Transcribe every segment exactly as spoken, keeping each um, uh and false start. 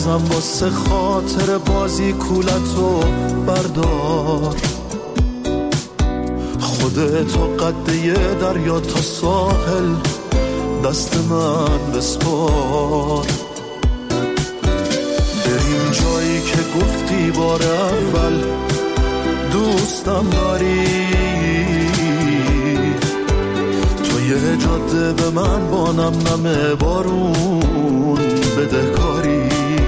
بازم واسه خاطر بازی کولتو بردار، خودتو قد یه دریا تا ساحل دست من بسپار. بریم جایی که گفتی بار اول دوستم داری، تو یه جاده به من با نم نم بارون بدهکاری.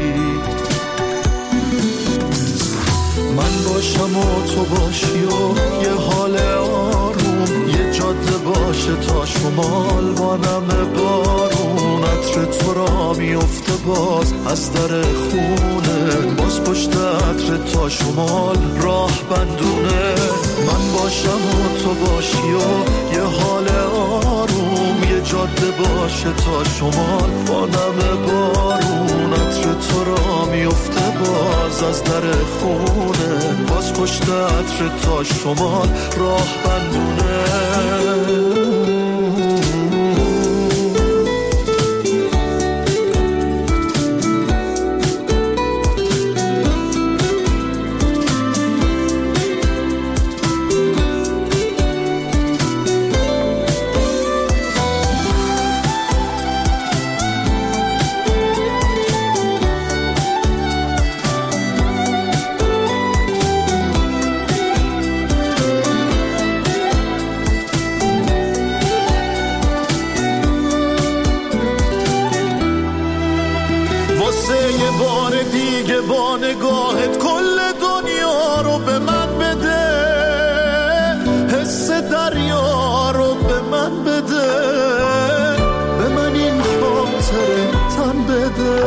من باشم و تو باشی و یه حال آروم، یه جاده باشه تا شمال با نم بارون. عطر تو را میفته باز از در خونه، باز پشت عطر تا شمال راه بندونه. من باشم و تو باشی و یه حال آروم، یه جاده باشه تا شمال با نم بارون. عطر تو را میفته باز از در خونه، باز پشت عطر تا شمال راه بندونه. با نگاهت کل دنیا رو به من بده، حس دریا رو به من بده، به من این خاطره تن بده.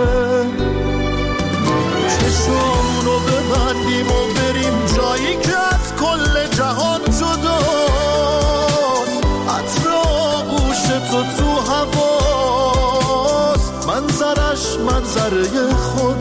چشمون رو ببندیم و بریم جایی که از کل جهان جداست. عطر آغوش تو تو هواست، منظرش منظره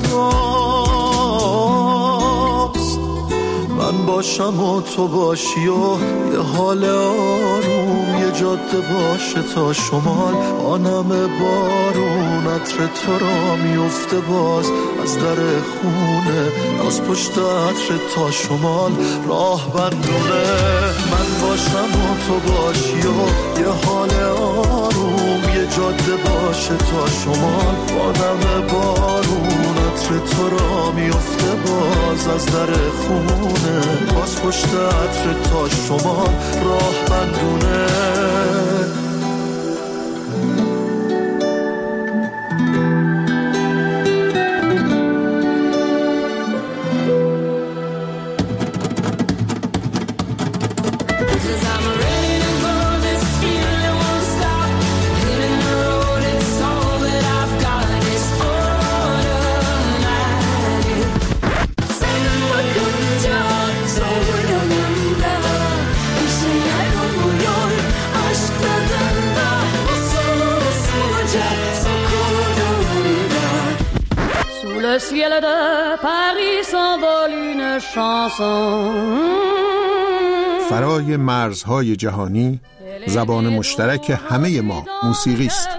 خداست. من باشم و تو باشی و یه حال آروم، یه جاده باشه تا شمال آنم بارون. عطر تو را میفته باز از در خونه، باز پشت عطر تا شمال راه بندونه. من باشم و تو باشی و یه حال آروم، یه جاده باشه تا شمال آنم بارون. عطر تو را میفته باز از در خونه، باز پشت عطر تا شمال راه بندونه. Le ciel de Paris s'envole une chanson. فرای مرزهای جهانی زبان مشترک همه ما موسیقی است.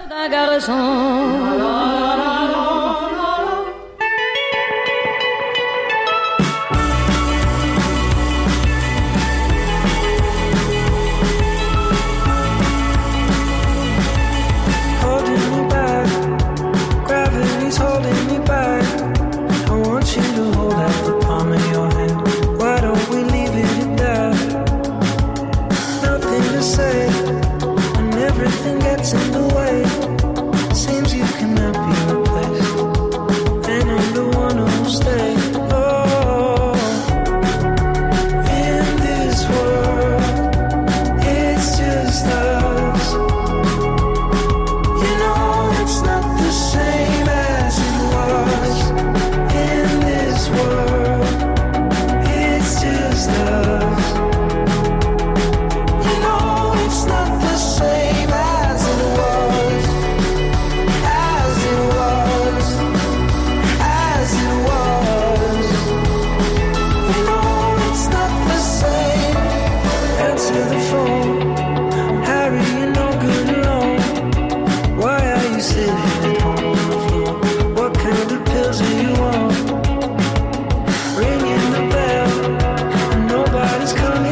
Everything gets in the way. Seems you cannot be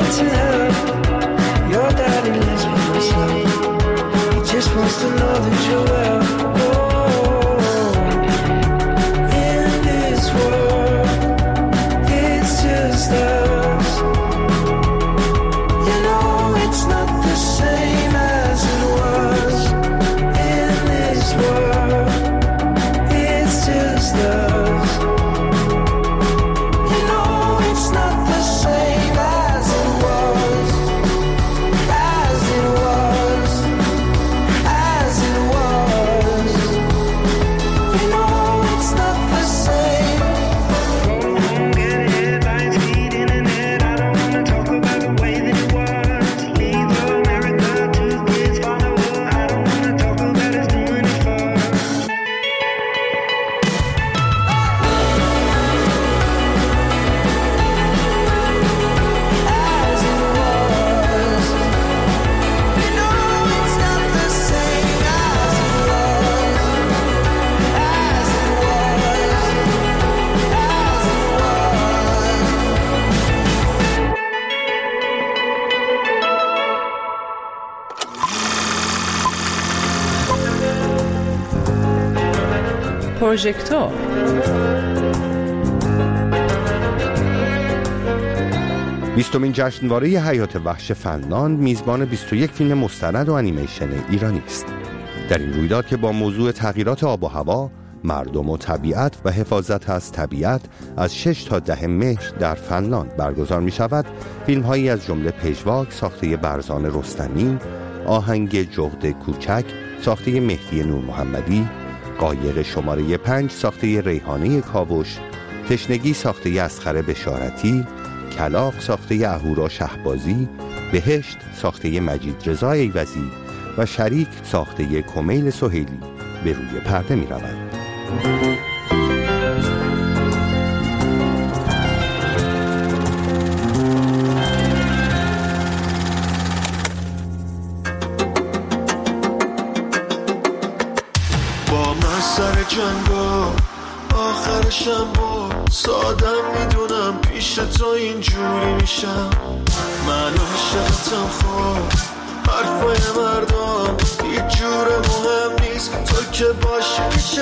to have your daddy lives by myself. He just wants to know that you're well. Oh, in this world, it's just us. You know it's not the same as it was. In this world, it's just us. You know it's not the same as it was. As it was. As it was. You know it's not the same. Get headlines, feed internet. I don't wanna talk about the way that it was. Leave America, two kids follow her. I don't wanna talk about us doing it first. As it was. You know it's not the same as it was. As it was. As it پروژکتور بیستمین جشنواره حیات وحش فنلاند میزبان بیست و یک فیلم مستند و انیمیشن ایرانی است. در این رویداد که با موضوع تغییرات آب و هوا، مردم و طبیعت و حفاظت از طبیعت از شش تا ده مهر در فنلاند برگزار می شود، فیلم هایی از جمله پژواک ساخته برزان رستمی، آهنگ جغد کوچک ساخته مهدی نور محمدی، قایر شماره پنج ساخته ریحانه کاوش، تشنگی ساخته اصغر بشارتی، کلاغ ساخته اهورا شهبازی، بهشت ساخته مجید رضا ایوزی و شریک ساخته کمیل سهیلی به روی پرده می روند. با من سر جنگا آخرشم با سادم میدونم پیش تو اینجوری میشم. من عاشقتم خواب حرفای مردم هیچ جور مهم نیست تو که باشی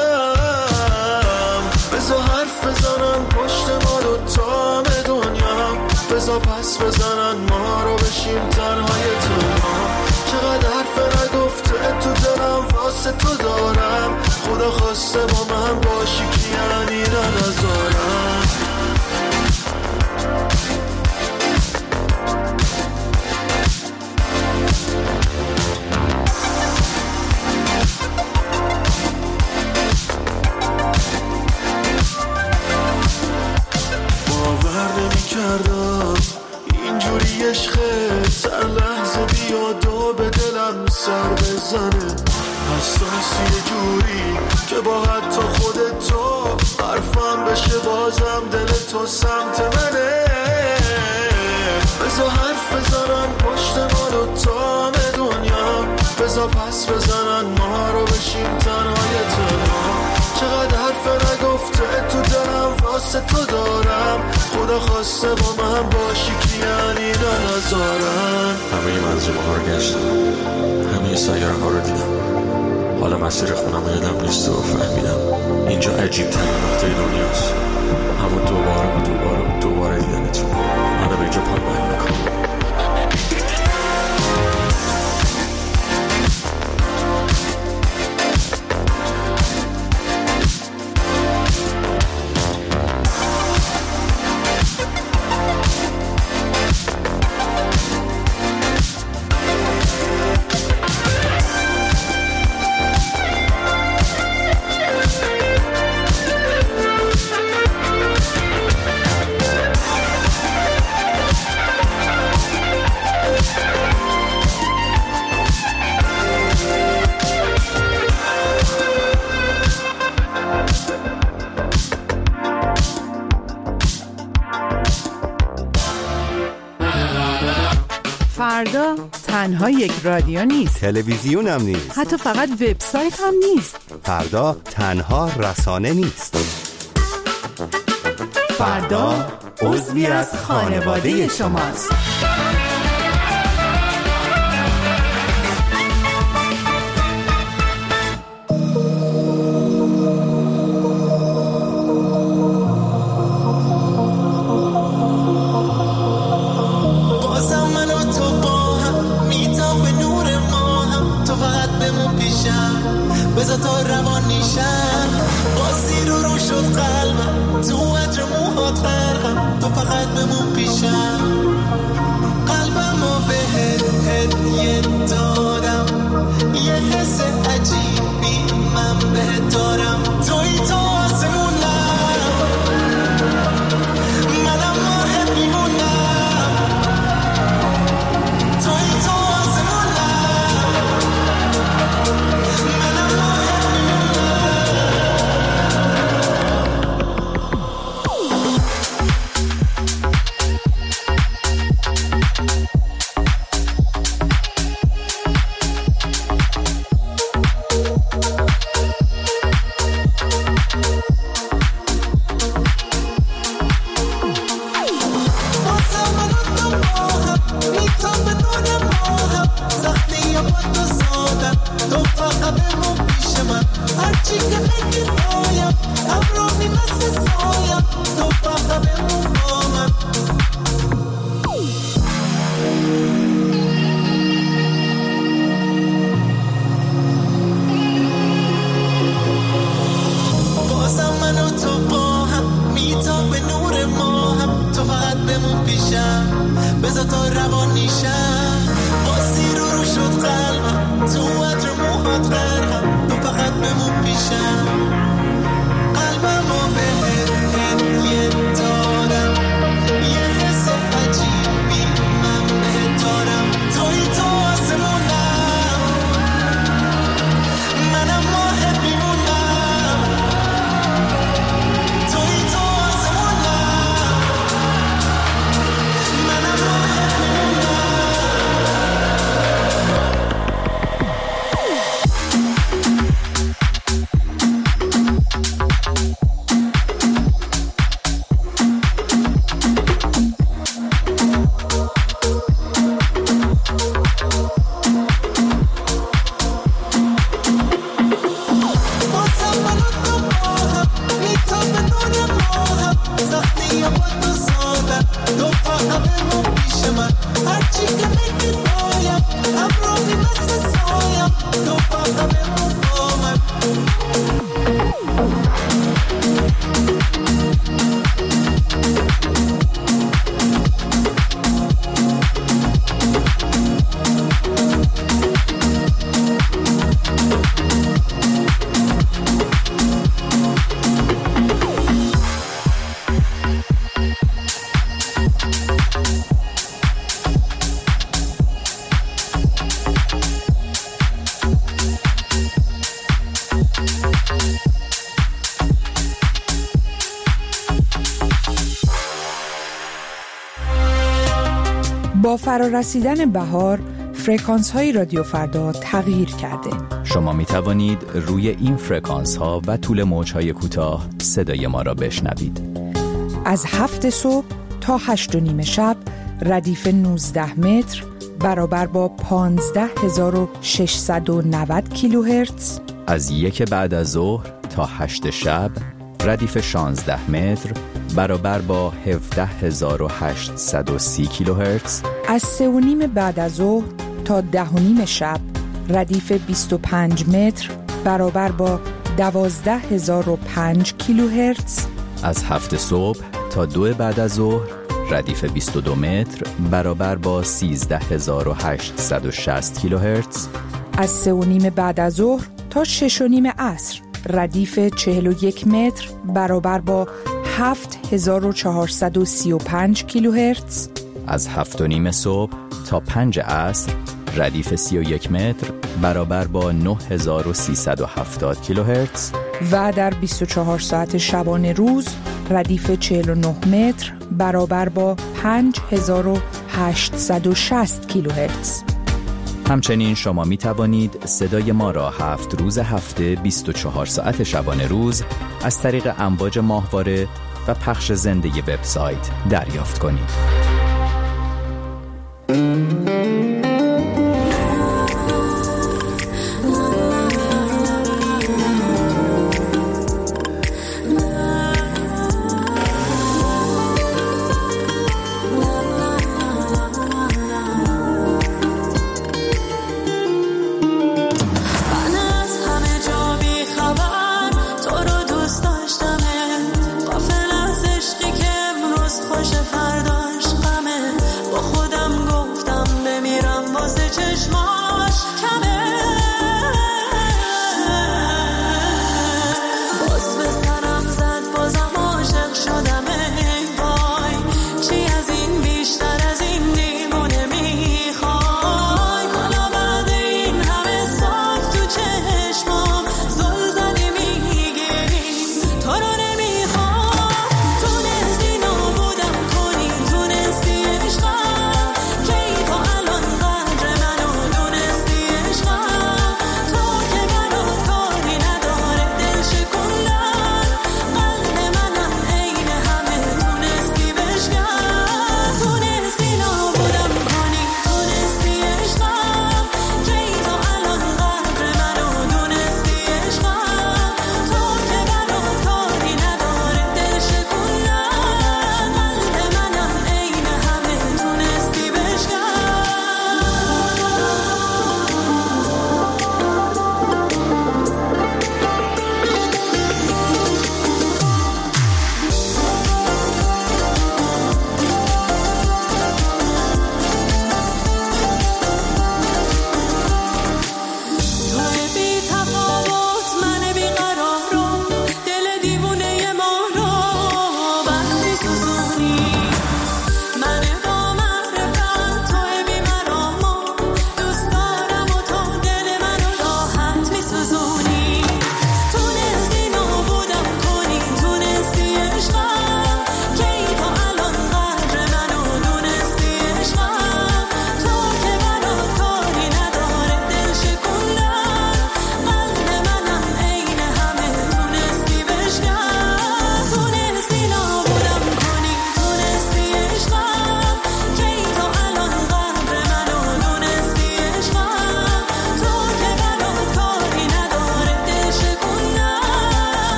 میشم. بذار حرف بزنن پشت ما دوتا دنیا، بذار پس بزنن ما رو بشیم تنهای تنها. چقدر حرف نگفته تو دلم واسه تو دارم، خدا خواسته با من باشی که یعنی ننظارم. باور نمی کردم اینجوری عشقه سر لحظه بیاد و به دلم سر بزنه. حساسی یه جوری که با حتی خودتو حرفم بشه بازم دل تو سمت منه. بذار حرف بزنن پشت ما دوتا دنیا، بذار پس بزنن ما رو بشیم تنهای تنها. چقدر حرف نگفته تو دلم واسه تو دارم، خدا خواسته با من باشی که یعنی ننظارم. همه منظومه ها رو گشتم، همه سیاره ها رو دیدم، حالا مسیر خونم یادم نیست و فهمیدم اینجا عجیب ترین نقطه دنیاست. همون دوباره و دوباره و دوباره دیدنتون منو به اینجا پایمال میکنم. فردا تنها یک رادیو نیست، تلویزیون هم نیست، حتی فقط وبسایت هم نیست. فردا تنها رسانه نیست. فردا عضوی از خانواده شماست. بازم من و تو با هم میتام به نور ما هم، تو فقط بمون پیشم بذار تا روان نیشم، بازی رو رو شد قلبم تو عطر موهات غرقم، تو فقط بمون پیشم، قلبم رو بهت هدیه دادم، یه حس عجیبی من بهت دارم، توی تو آسمونم منم ماهت میمونم، توی تو آسمونم منم ماهت با فرارسیدن بهار، فرکانس های رادیو فردا تغییر کرده. شما می توانید روی این فرکانس ها و طول موج های کوتاه صدای ما را بشنوید. از هفت صبح تا هشت و نیم شب ردیف نوزده متر برابر با پانزده هزار و ششصد و نود کیلوهرتز. از یک بعد از ظهر تا هشت شب ردیف شانزده متر برابر با هفده هزار و هشتصد و سی کیلوهرتز. از سه و نیم بعد از ظهر تا ده و نیم شب ردیف بیست و پنج متر برابر با دوازده هزار و پنج کیلوهرتز. از هفت صبح تا دو بعد از ظهر ردیف بیست و دو متر برابر با سیزده هزار و هشتصد و شصت کیلوهرتز. از سه و نیم بعد از ظهر تا شش و نیم عصر ردیف چهل و یک متر برابر با هفت هزار و چهارصد و سی و پنج کیلوهرتز. از هفت و نیم صبح تا پنج عصر ردیف سی و یک متر برابر با نه هزار و سیصد و هفتاد کیلوهرتز. و در بیست و چهار ساعت شبانه روز ردیف چهل و نه متر برابر با پنج هزار و هشتصد و شصت کیلوهرتز. همچنین شما می توانید صدای ما را هفت روز هفته بیست و چهار ساعت شبانه روز از طریق امواج ماهواره و پخش زنده وبسایت دریافت کنید.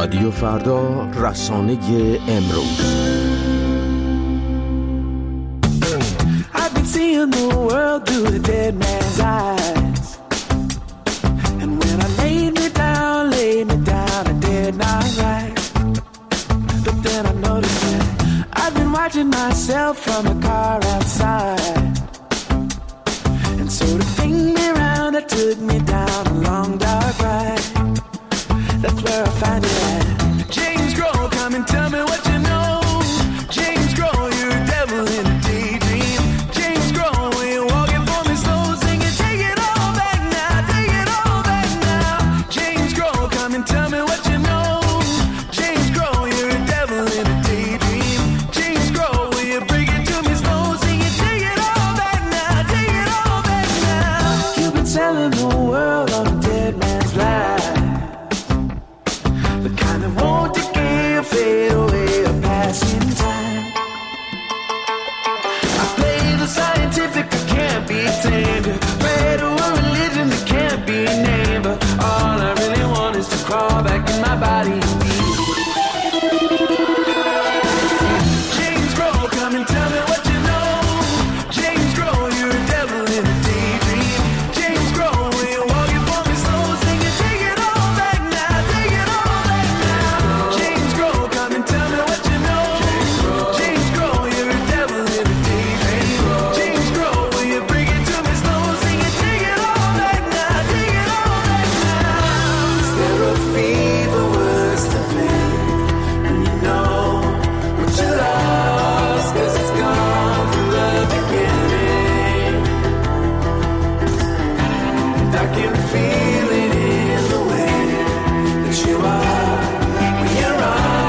رادیو فردا، رسانه امروز. I've been seeing the world through the dead man's eyes. And when I laid me down, laid me down, I did not rise. But then I noticed that I've been watching myself from a car outside. And so to bring me round, it took me down a long dark ride. That's where I find it at. James Grohl, come and tell me what you know. James Grohl, you're a devil in a daydream. James Grohl, when you're walking for me slow, singing, take it all back now, take it all back now. James Grohl, come and tell me what you know. James Grohl, you're a devil in a daydream. James Grohl, will you bring it to me slow, singing, take it all back now, take it all back now. You've been selling the world on a dead man's life. The kind of won't decay or fade away or pass in time. I play the scientific, I can't be tamed. Pray to a religion that can't be named. But all I really want is to crawl back in my body and be James Grohl, come and tell me what you know. James Grohl, you're a devil in a daydream. James Grohl, when you're walking for me slow, singing, take it all back now, take it all back now. James Grohl, come and tell me what you know. James Grohl, you're a devil in a daydream. James Grohl, will you bring it to me slow, singing, take it all back now, take it all back now. Is there a fever worse than faith? And you know what you lost, 'cause it's gone from the beginning. And I can feel it in the way that you are when you're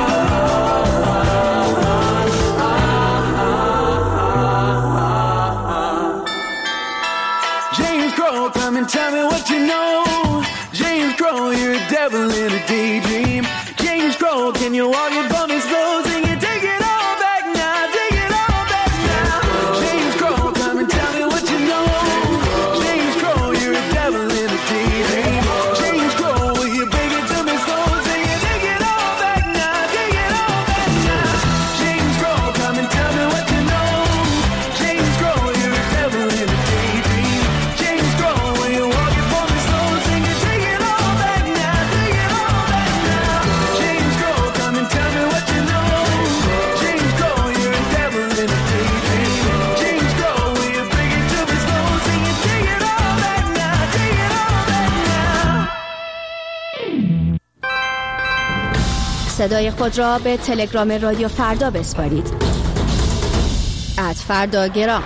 on. James Grohl, come and tell me what you know. James Grohl, you're a devil in a daydream. James Grohl, can you walk it for me slow, singing, take it all back now, take it all back now. James Grohl, come and tell me what you know. James Grohl, you're a devil in a daydream. James Grohl, will you bring it to me slow, singing, take it all back now, take it all back now. James Grohl, come and tell me what you know. James Grohl, you're a devil in a daydream. James Grohl, will you walk it for me slow, singing, take it all back now, take it all back now. James Grohl, come and tell me what you know. James Grohl, you're a devil in a daydream. James Grohl, will you bring it to me slow, singing, take it all back now, take it all back now. صدای خود را به تلگرام رادیو فردا بسپارید. ات فرداگرام.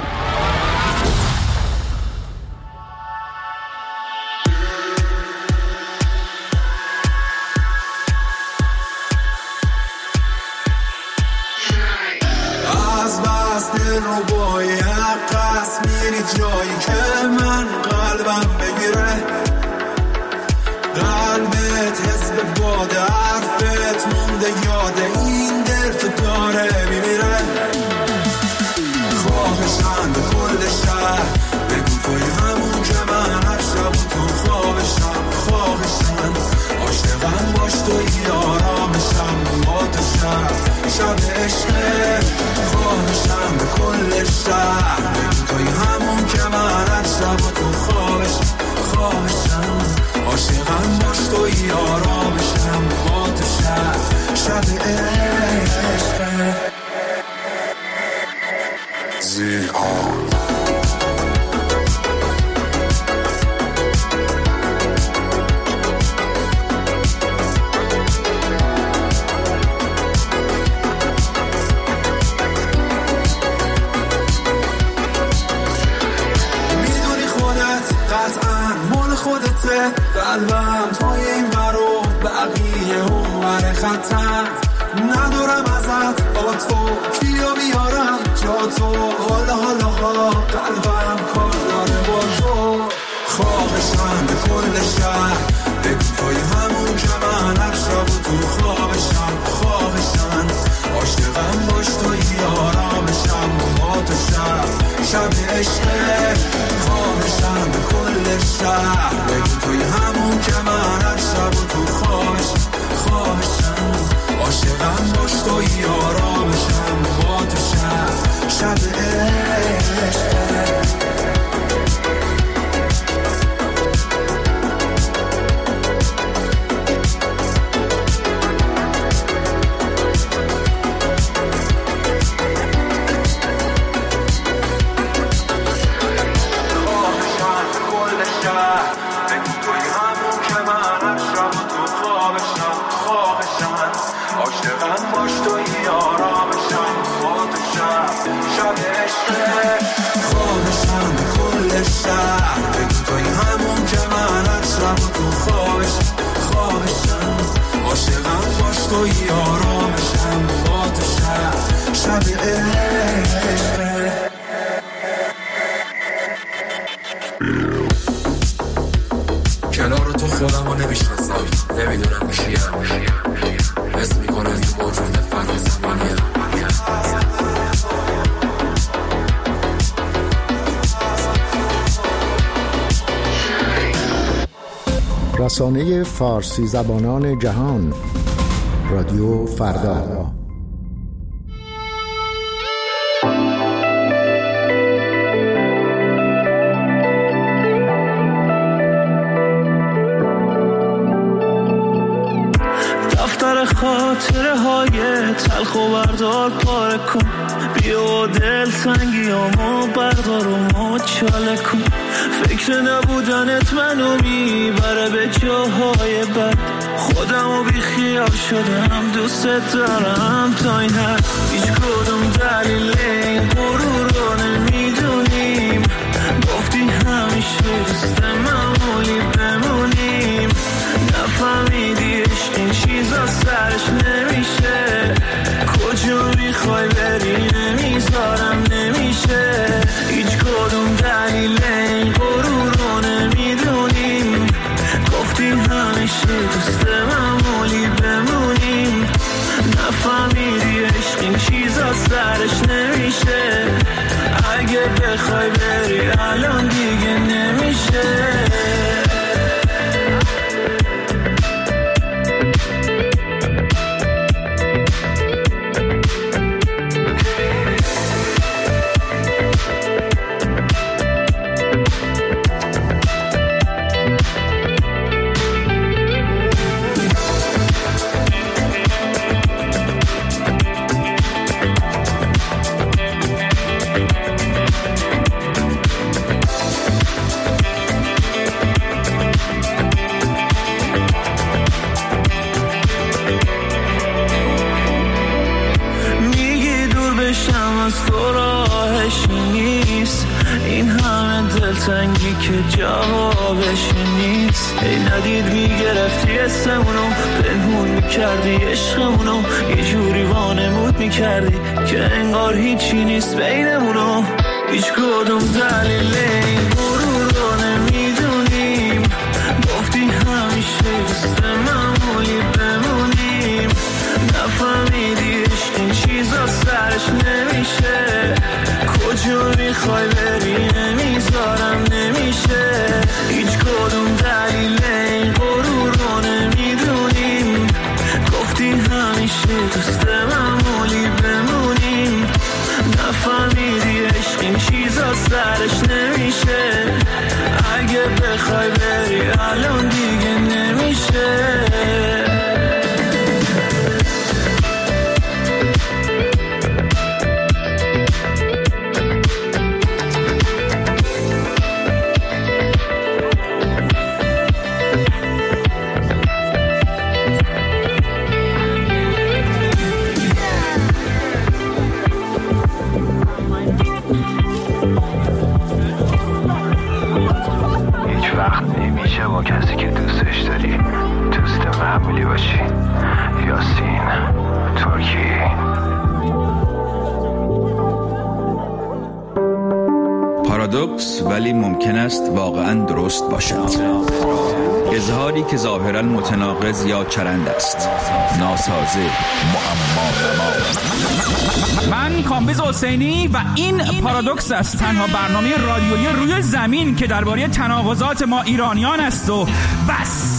از بس دل رو باید قصد میری جایی که من قلبم بگیره. قلبت حس به باد حرفت مونده یاد این دل که داره میمیره. خواهشم به کل شهر بگو توی همون که من هر شب تو خوابشم. خواهشم عاشقم باش توی آرامشم با تو شب شب عشقه. خواهشم به کل شهر بگو توی همون که من هر شب تو خوابشم. خواهشم عاشقم باش توی آرامشم با تو شب شب عشقه. زیاد قلبم توی این برو بقیه اون ور خطر. ندارم ازت با تو کیو بیارم جا تو. حالا حالا ها قلبم کار داره با تو. خواهشم به کل شهر بگو توی همون که من هر شب تو خوابشم. خواهشم عاشقم باش توی آرامشم با تو شب شب عشقه. خواهشم به کل شهر بگو توی همون که من هر شب تو خوابشم. خواهشم شهر بگو توی همون که من اشرم و تو خوابشم خواهشم عاشقم باش توی آرامشم با تو شب شب عشقه خواهشم به کل شهر بگو توی همون که من اشرم و تو خوابشم خواهشم عاشقم باش توی آرامشم با تو شب شب عشقه کنار تو خودم رو نمیشناسم نمیدونم کیم حس میکنم یه موجود فنا زمانیم رسانه فارسی زبانان جهان رادیو فردا. خاطره های تلخ و بردار پاره کن بیا دل تنگیامو بردار و مچاله کن فکر نبودنت منو میبره به جاهای بد خودمو بی خیال شدم دوست دارم تا این حد هیچ کدوم دلیل این غرور رو نمیدونیم گفتی همیشه دوست معمولی بمونیم نفهمیدی عشق این چیزا سرش نمیشه کجا میخوای بری نمیذارم نمیشه هیچ کدوم دلیل این غرور رو نمیدونیم گفتی همیشه دوست معمولی بمونیم نفهمیدی عشق این چیزا سرش نمیشه اگه بخوای بری الان دیگه نمیشه تنگی که جوابش نیست ای ندید میگرفتی اسمونو پنهون میکردی عشقمونو یه جوری وانمود میکردی که انگار هیچی نیست بینمونو هیچ کدوم دلیل این غرور رو نمیدونیم گفتی همیشه دوست معمولی بمونیم نفهمیدی عشق این چیزا سرش نمیشه کجا میخوای بری نمیذارم نمیشه هیچ کدوم دلیل این غرور رو نمیدونیم گفتی همیشه دوست معمولی بمونیم نفهمیدی عشق این چیزا سرش نمیشه اگه بخوای بری الان دیگه نمیشه با کسی که دوستش داری دوست معمولی باشی یاسین ترکی پارادوکس ولی ممکن است واقعا درست باشد اظهاری که ظاهرا متناقض یا چرند است ناسازه معما من کامبیز حسینی و این پارادوکس است تنها برنامه رادیویی روی زمین که درباره تناقضات ما ایرانیان است و بس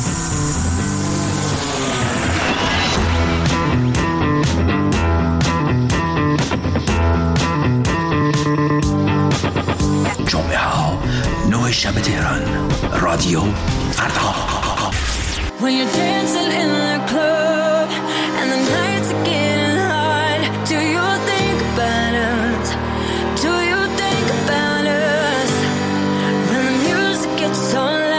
جمعه ها نه شب تهران رادیو فردا When you're dancing in the club and the nights are getting hot, do you think about us? Do you think about us? When the music gets so loud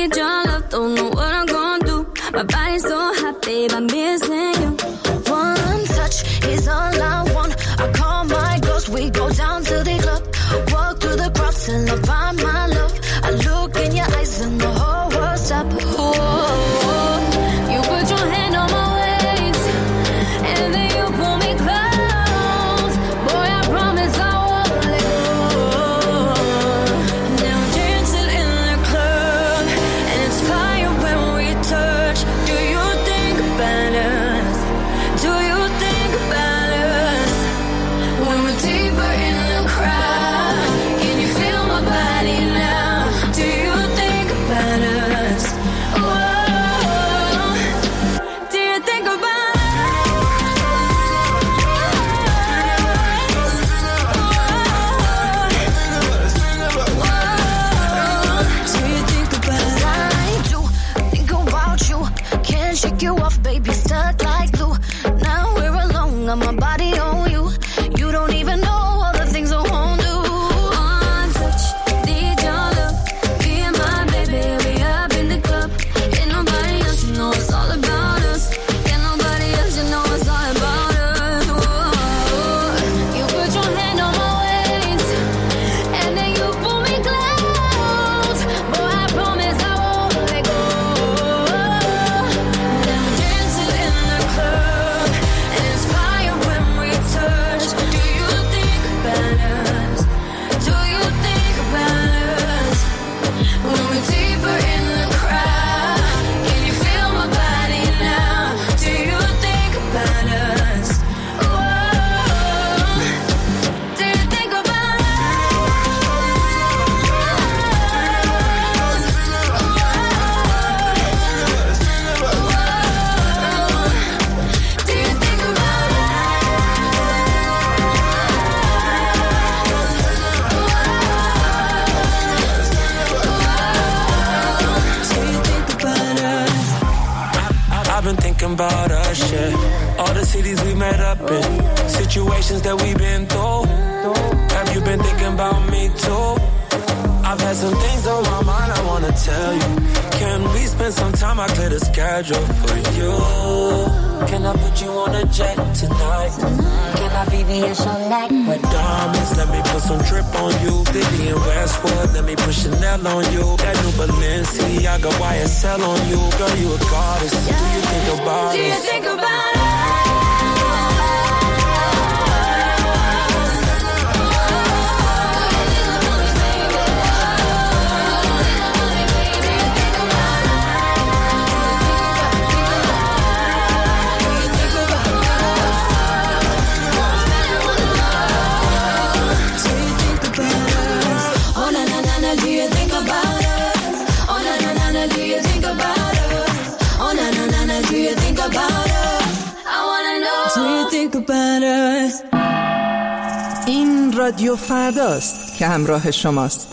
need your love, don't know what I'm gonna do. My body's so hot, babe, I'm missing you. One touch is all I want. I call my girls, we go down to the club. Walk through the crowd till I find my love. I look in your eyes and the whole world stop. Oh, you put your hand on my waist, and then you pull me close. Boy, I promise I won't let go. Now I'm dancing in the club, and it's fire when we touch. Do you think about us? Do you think about us? When we're deeper in the crowd, can you feel my body now? Do you think about us? Whoa, do you think about us? Do you think about us? I do think about you. Can't shake you off, baby, stuck like glue. Now we're alone, got my body on you. You don't even know all the things I won't do. One touch, need your love. Be my baby, we up in the club. Ain't nobody else, you know it's all about us. Ain't nobody else, you know it's all about us. Whoa. You put your hand on my waist, and then you pull me close. Boy, I promise I won't let go. Now I'm dancing in the club, and it's fire when we touch. Do you think about us? Do you think about us? When we're deeper in the crowd, can you feel my body now? Do you think about us? Whoa, do you think about us? Do you think about us? Do you think about us? I've been thinking about us, yeah. All the cities we met up in, situations that we've been through. Have you been thinking about me too? I've had some things on my mind I wanna tell you. Can we spend some time? I clear the schedule for you. Can I put you on a jet tonight? Can I V V S your neck with Diamonds, let me put some drip on you. Vivian Westwood, let me put Chanel on you. That new Balenciaga Y S L on you. Girl, you a goddess. Do you think about Do you us? think about us? Oh na na na na, do you think about us? Oh na na na na, do you think about us? Oh na na na na, do you think about us? I wanna know. Do you think about us? این رادیو فرداست که همراه شماست.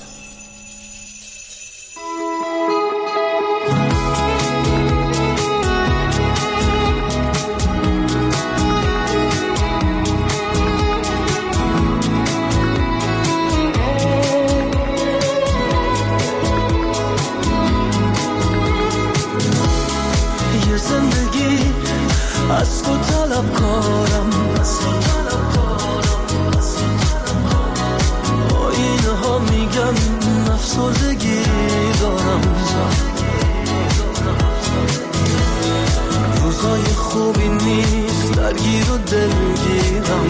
یه زندگی از تو طلب کارم، آینه ها میگن افسردگی دارم، روزای خوبی نیست درگیر و دلگیرم،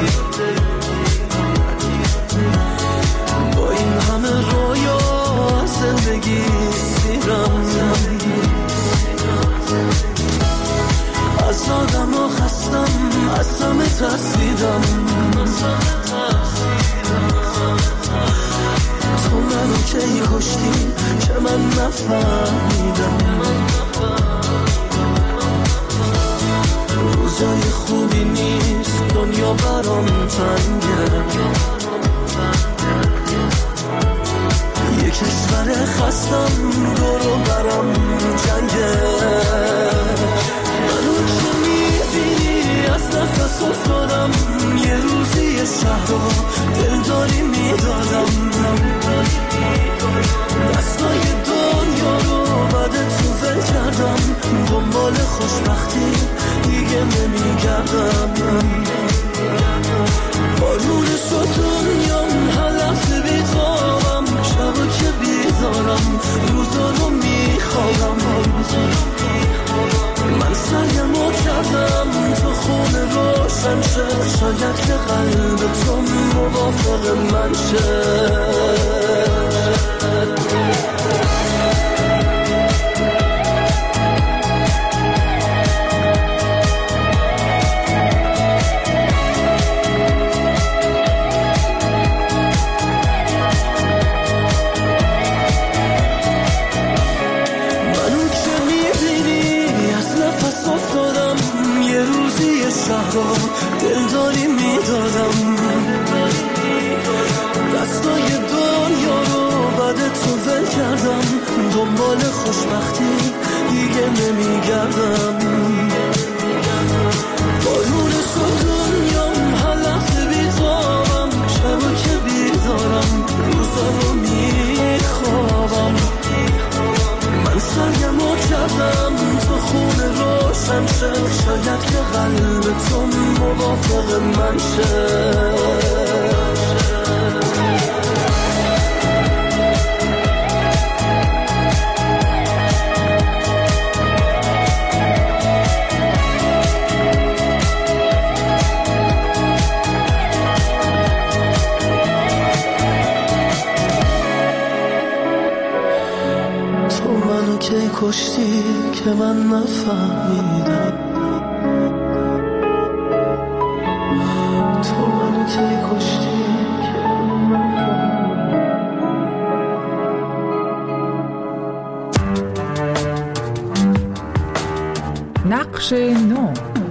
با این همه رویا از زندگی سیرم، از آدم ها خستم، از همه ترسیدم، تو منو کی کشتی که من نفهمیدم، روزای خوبی نیست دنیا برام تنگه، یه کشور خستم دورو برام جنگه، منو که میبینی از نفس افتادم، یه روزی شهر رو دلداری میدادم، دستای دنیا رو خوشبختی دیگه نمیگردم بارون شد دنیام هر لحظه بیتابم شبا که بیدارم روزا رو میخوابم من سعیمو کردم تو خونه روشن شه شاید که قلب تو موافق من شه دلداری میدادم دستای دنیا رو بعد تو ول کردم دنبال خوشبختی دیگه نمیگردم بارون شد دنیام هر لحظه بیتابم شبا که بیدارم روزا رو میخوابم من سرگمو کردم تو خونه روشن شه شاید که قلب تو موافق من شه کی کشتی که من نفهمیدم تو منو کی کشتی که من نقش نو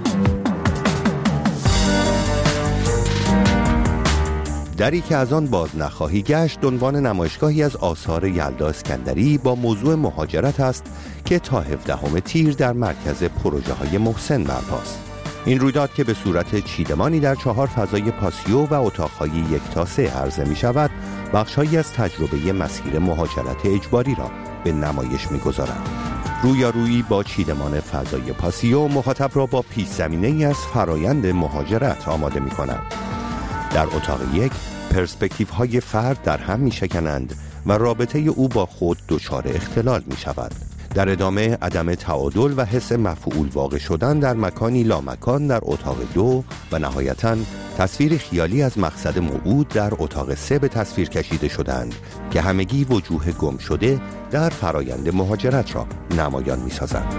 دری که از آن باز نخواهی گشت عنوان نمایشگاهی از آثار یلدا اسکندری با موضوع مهاجرت است که تا هفدهم تیر در مرکز پروژه های محسن برپاست. این رویداد که به صورت چیدمانی در چهار فضای پاسیو و اتاقهای یک تا سه عرضه می شود بخشهایی از تجربه مسیر مهاجرت اجباری را به نمایش می گذارد. رویارویی با چیدمان فضای پاسیو مخاطب را با پیش زمینه‌ای از فرایند مهاجرت آماده می کند. در اتاق یک پرسپکتیو های فرد در هم می شکنند و رابطه او با خود دچار اختلال می شود. در ادامه عدم تعادل و حس مفعول واقع شدن در مکانی لامکان در اتاق دو و نهایتاً تصویر خیالی از مقصد موعود در اتاق سه به تصویر کشیده شدند که همگی وجوه گم شده در فرایند مهاجرت را نمایان می سازند.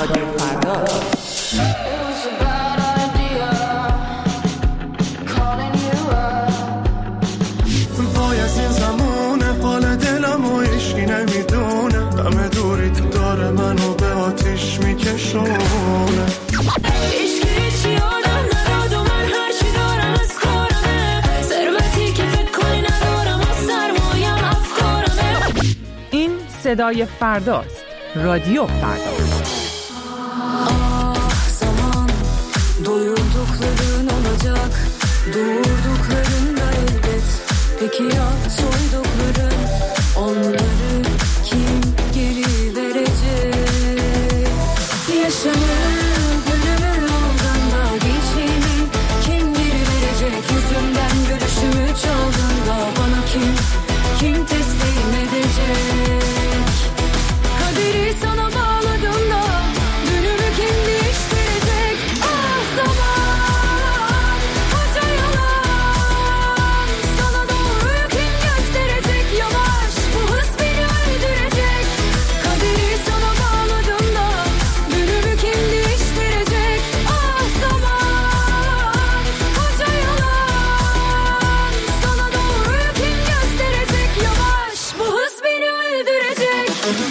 رادیو فردا. وای از این زمونه حال دلم و عشقی نمیدونه همه دوری تو داره منو به آتیش میکشونه عشقی چی آدم نداد و من هرچی دارم از کارمه ثروتی که فکر کنی ندارم و سرمایم افکارمه. این صدای فرداست. رادیو فردا. Ah zaman doyurdukların olacak doğurduklarında elbet. Peki ya soydukların onları kim geri verecek? Yaşamın gönlümün yoldan vazgeçtiğimi kim geri verecek? Yüzümden gülüşümü çaldığında bana kim kim teslim edecek? Kaderi sana bağladığımda dönümü kim değiştirecek? Ah zaman koca yalan sana doğruyu kim gösterecek? Yavaş bu hız beni öldürecek. Kaderi sana bağladığımda dönümü kim değiştirecek? Ah zaman koca yalan sana doğruyu kim gösterecek? Yavaş bu hız beni öldürecek.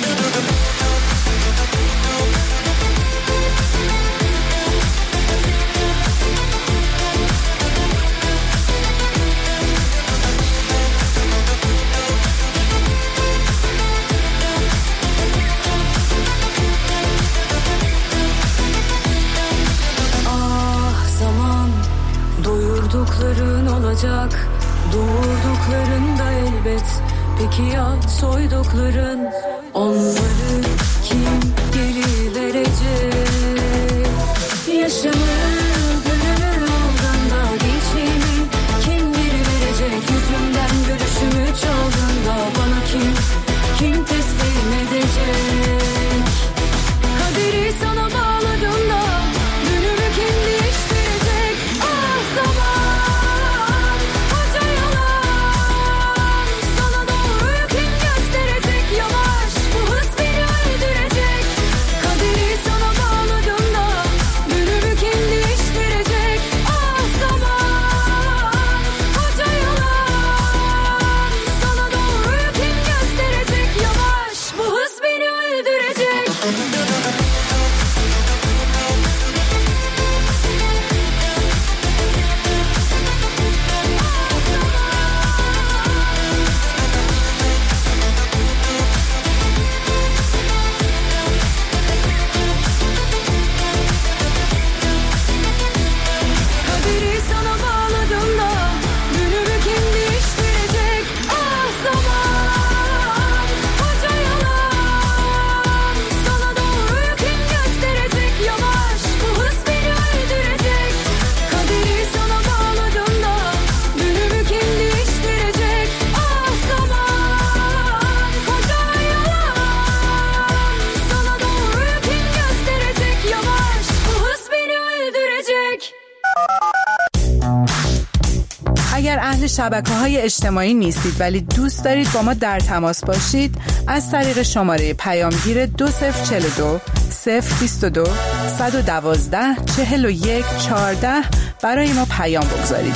Ah zaman doyurdukların olacak doğurdukların da elbet. Peki ya soydukların onları kim geri verecek? Yaşamın gönlümün yoldan vazgeçtiğimi kim geri verecek? Yüzümden gülüşümü çaldığında bana kim kim teslim edecek? Kaderi sana bağladığımda dönümü kim değiştirecek? Ah zaman koca yalan sana doğruyu kim gösterecek? Yavaş bu hız beni öldürecek. Kaderi sana bağladığımda dönümü kim değiştirecek? Ah zaman koca yalan sana doğruyu kim gösterecek? Yavaş bu hız beni öldürecek. Kaderi sana bağladığımda dönümü kim değiştirecek? Ah zaman koca yalan sana doğruyu kim gösterecek? Yavaş bu hız beni öldürecek. Kaderi sana bağladığımda dönümü kim değiştirecek? Ah zaman koca yalan sana doğruyu kim gösterecek? Yavaş bu hız beni öldürecek. اگر اهل شبکه‌های اجتماعی نیستید ولی دوست دارید با ما در تماس باشید، از طریق شماره پیامگیر دو صفر چهل و دو صفر بیست و دو صد و دوازده چهل و یک چهارده برای ما پیام بگذارید.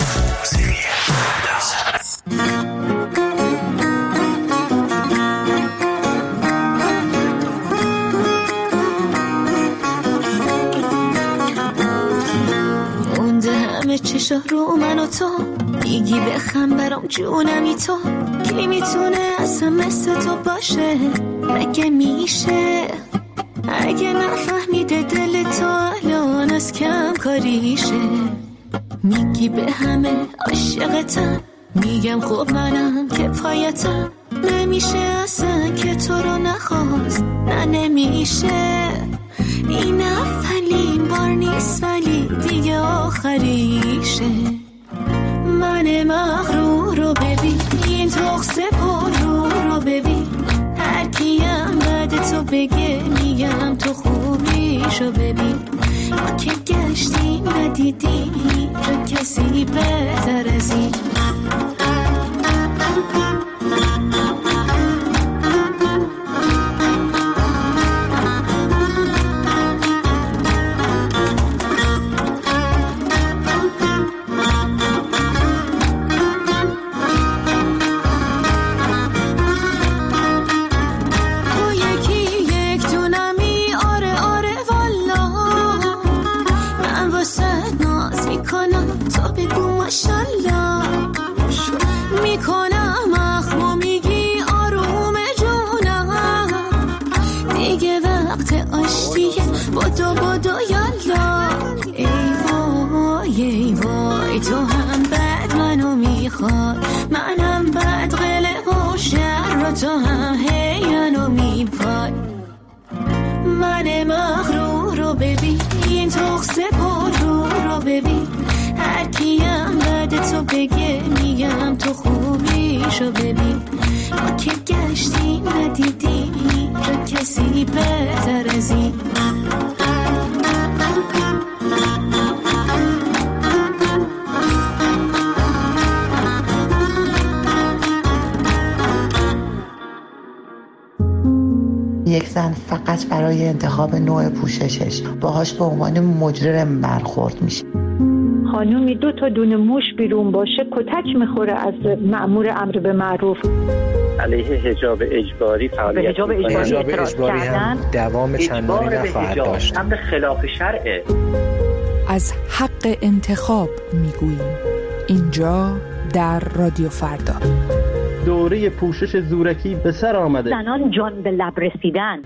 مونده همه چشا رو من و تو میگی بخم برام جونمی تو کی میتونه اصلا مثل تو باشه مگه میشه اگه نفهمیده دل تو الان از کم کاریشه میگی به همه عاشقتم میگم خب منم که پایتم نمیشه اصلا که تو رو نخواست نه نمیشه این اولین بار نیست ولی دیگه آخریشه من مغرور رو ببین این تخصه پرو رو ببین هر کیم بعد تو بگه میگم تو خوبیشو ببین ما که گشتیم ندیدیم رو کسی بهتر از این تو هم هی منو میپای من مغرور رو ببین این تخص پر رو رو ببین هر کیم بعد تو بگه میگم تو خوبیشو ببین ما که گشتیم ندیدیم رو کسی بهتر از این یک زن فقط برای انتخاب نوع پوششش باهاش به عنوان مجرم برخورد میشه. خانومی دو تا دونه موش بیرون باشه کتک میخوره از مأمور امر به معروف. علیه حجاب اجباری فعالیت حجاب اجباری, حجاب اجباری هم دوام چندانی نخواهد داشت. امر خلاف شرعه. از حق انتخاب میگوییم اینجا در رادیو فردا. دوره پوشش زورکی به سر آمده. زنان جان به لب رسیدن.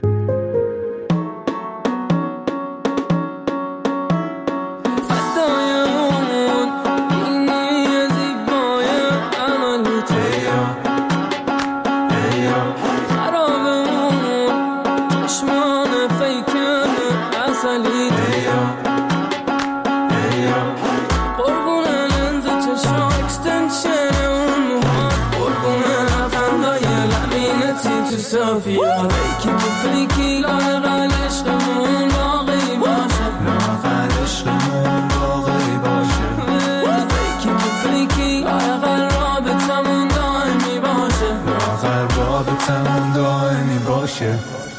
صافیه فیکی و فیکی لاغل عشقمون باقی باشه لاغل عشقمون باقی باشه فیکی و فیکی لاغل رابطمون دائمی باشه لاغل رابطمون دائمی باشه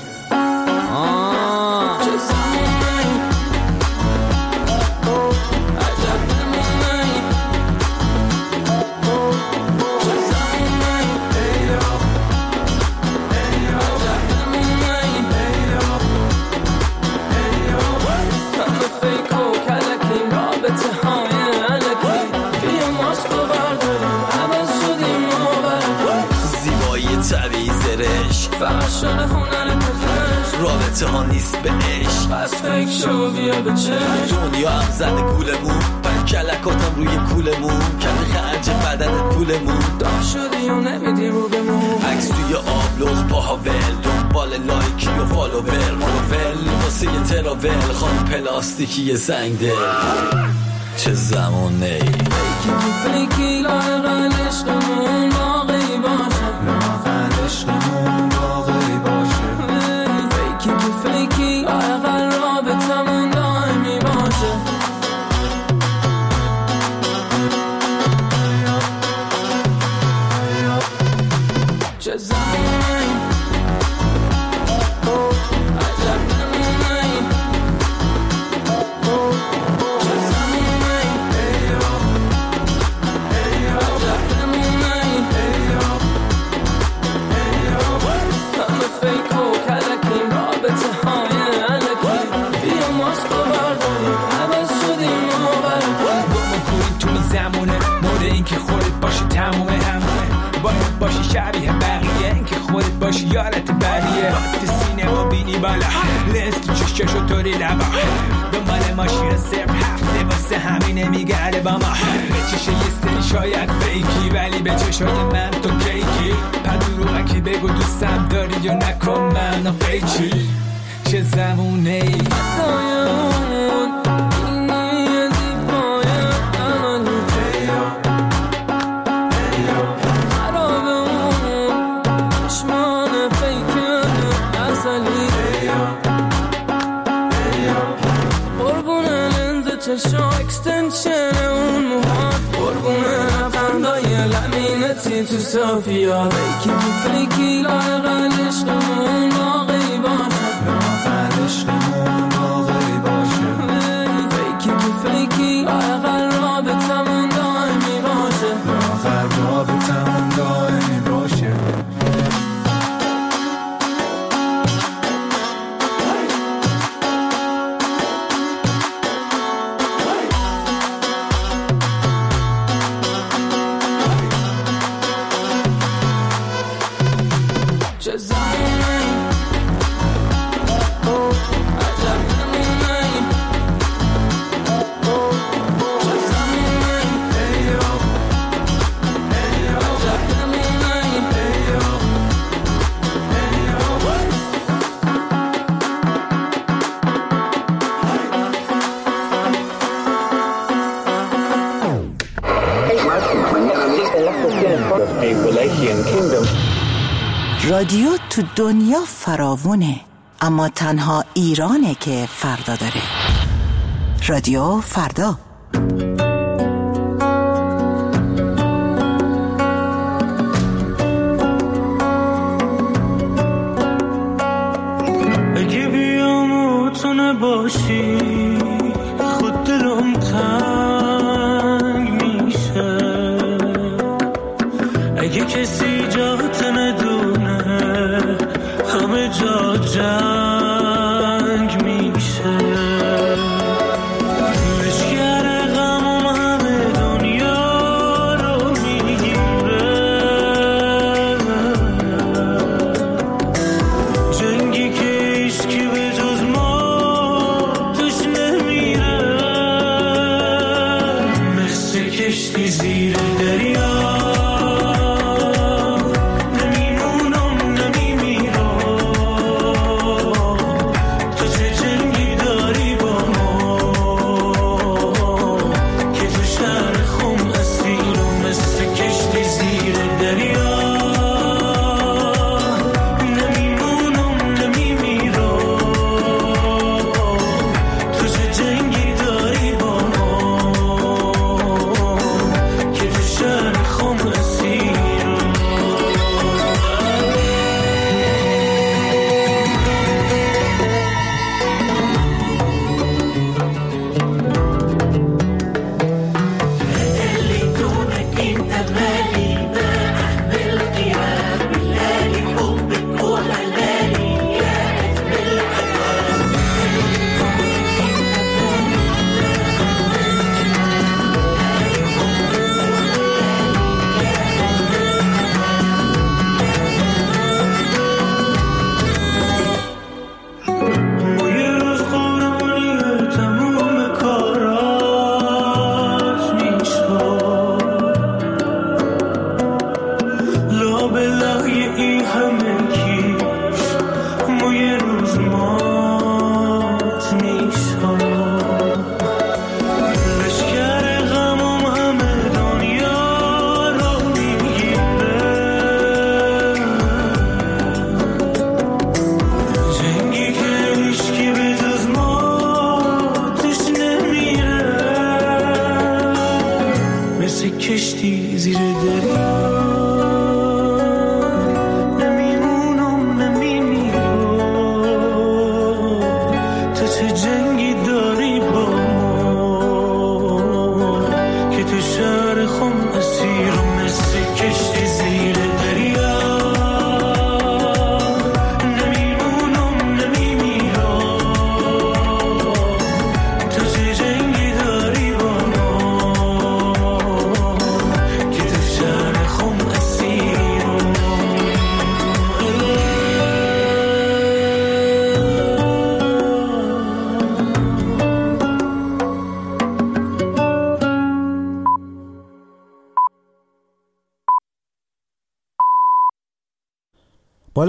چه زمانی عجب نمونی چه زمانی فحشان هنر پخش رابطه ها نیست به عشق از فکر شو بیا به چشم دنیا هم زده گولمون پر کلکاتم روی کولمون کمی خرج بدنت پولمون دام شدی و نمیدی رو بمون عکس توی آبلوغ پاها ول دنبال لایکی و فالوور مروول واسه یه تراول خان پلاستیکی زنگ دل چه زمونه فیکی فیکی لاغل عشقمون باقی باشه لاغل عشقمون باقی باشه فیکی فیکی لاغل رابطمون دائمی باشه چه زمانی عجب نمونی چه زمانی عجب نمونی همه فیک و کلکیم رابطه های علکی بیا ماسکو برداریم عوض شدیم و برکن گمه کنیم تو این زمونه مورد این که خودت باشی تمومه همونه باید باشی شبیه بقیه این که خودت باشی یارت بریه وقت سینه و بینی بالا لست تو چشش و طوری لبا دنبال ماشین صرف هفته واسه همینه میگرده با ما به چشه یه سری شاید فیکی ولی به چشای من تو کیکی پدروغکی بگو دوستم داری یا نکن من و قیچی چه زمونه ای فدایمون اینی زیبای عملی چشم اکستنشن اون موهات قربونه فندای لمینتی تو صافیا فیکی فیکی لاغل عشقمون باقی باشه لاغل عشقمون باقی باشه فیکی فیکی لاغل رابطمون دائمی باشه لاغل رابطمون دائمی باشه چه زمانی عجب نمونی چه زمانی عجب نمونی رادیو تو دنیا فراوونه، اما تنها ایرانه که فردا داره. رادیو فردا. اگه بیام و تو نباشی خود دلم تنگ میشه، اگه کسی جات ندونه همه جا جا